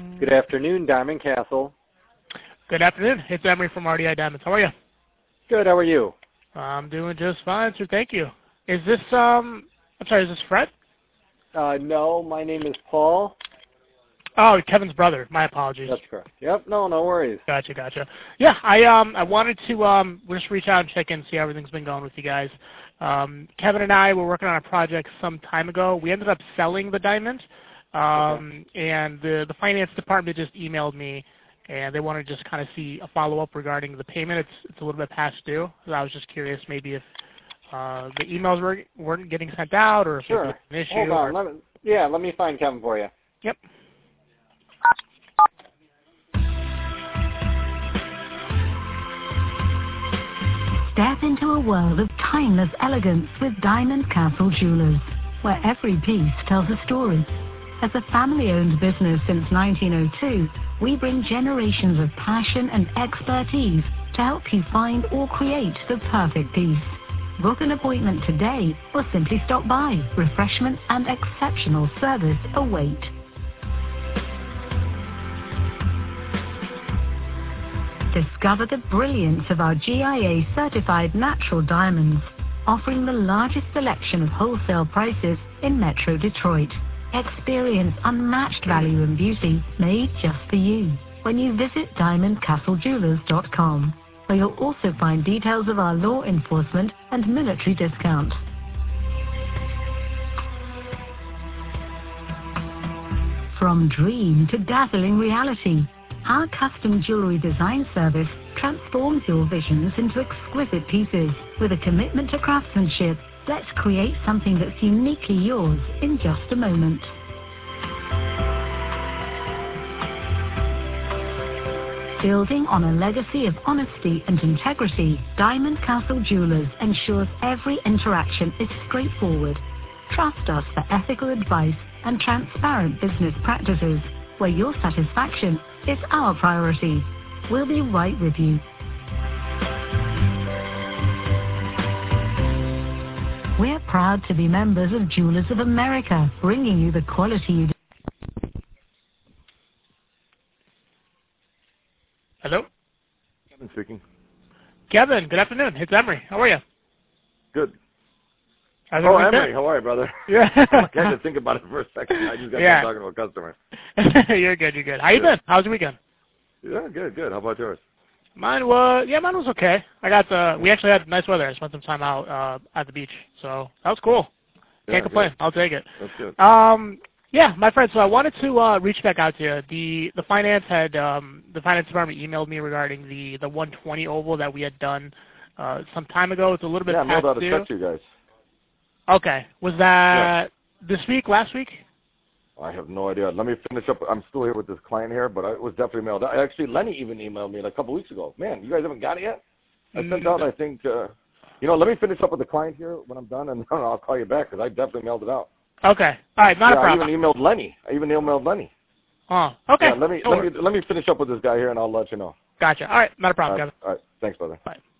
Good afternoon, Diamond Castle. Good afternoon. It's Emery from RDI Diamonds. How are you? Good. How are you? I'm doing just fine, sir. Thank you. Is this I'm sorry, is this Fred? No, my name is Paul. Oh, Kevin's brother. My apologies. That's correct. Yep. No worries. Gotcha. Yeah, I wanted to just reach out and check in, see how everything's been going with you guys. Kevin and I were working on a project some time ago. We ended up selling the diamond, and the finance department just emailed me, and they wanted to just kind of see a follow-up regarding the payment. It's a little bit past due. So I was just curious maybe if the emails weren't getting sent out, or if there was an issue. Hold on. Let me find Kevin for you. Yep. Step into a world of timeless elegance with Diamond Castle Jewelers, where every piece tells a story. As a family-owned business since 1902, we bring generations of passion and expertise to help you find or create the perfect piece. Book an appointment today or simply stop by. Refreshments and exceptional service await. Discover the brilliance of our GIA-certified natural diamonds, offering the largest selection of wholesale prices in Metro Detroit. Experience unmatched value and beauty made just for you when you visit DiamondCastleJewelers.com, where you'll also find details of our law enforcement and military discount. From dream to dazzling reality, our custom jewelry design service transforms your visions into exquisite pieces. With a commitment to craftsmanship, let's create something that's uniquely yours in just a moment. Building on a legacy of honesty and integrity, Diamond Castle Jewelers ensures every interaction is straightforward. Trust us for ethical advice and transparent business practices, where your satisfaction is our priority. We'll be right with you. We're proud to be members of Jewelers of America, bringing you the quality you deserve. Hello? Kevin speaking. Kevin, good afternoon. It's Emery. How are you? Good. Emery, how are you, brother? Yeah. I had to think about it for a second. I just got done talking to a customer. You're good. How you been? How's your weekend? Yeah, good. How about yours? Mine was okay. We actually had nice weather. I spent some time out at the beach, so that was cool. Can't complain. Good. I'll take it. That's good. Yeah, my friend. So I wanted to reach back out to you. The finance department emailed me regarding the 120 oval that we had done some time ago. It's a little bit past due. I mailed out a check to you guys. Okay. Was that this week? Last week? I have no idea. Let me finish up. I'm still here with this client here, but it was definitely mailed out. Actually, Lenny even emailed me a couple weeks ago. Man, you guys haven't got it yet? I sent out, I think, let me finish up with the client here when I'm done, and I'll call you back because I definitely mailed it out. Okay. All right, not a problem. I even emailed Lenny. Oh, okay. Yeah, let me finish up with this guy here, and I'll let you know. Gotcha. All right, not a problem, Kevin. All right. Thanks, brother. Bye.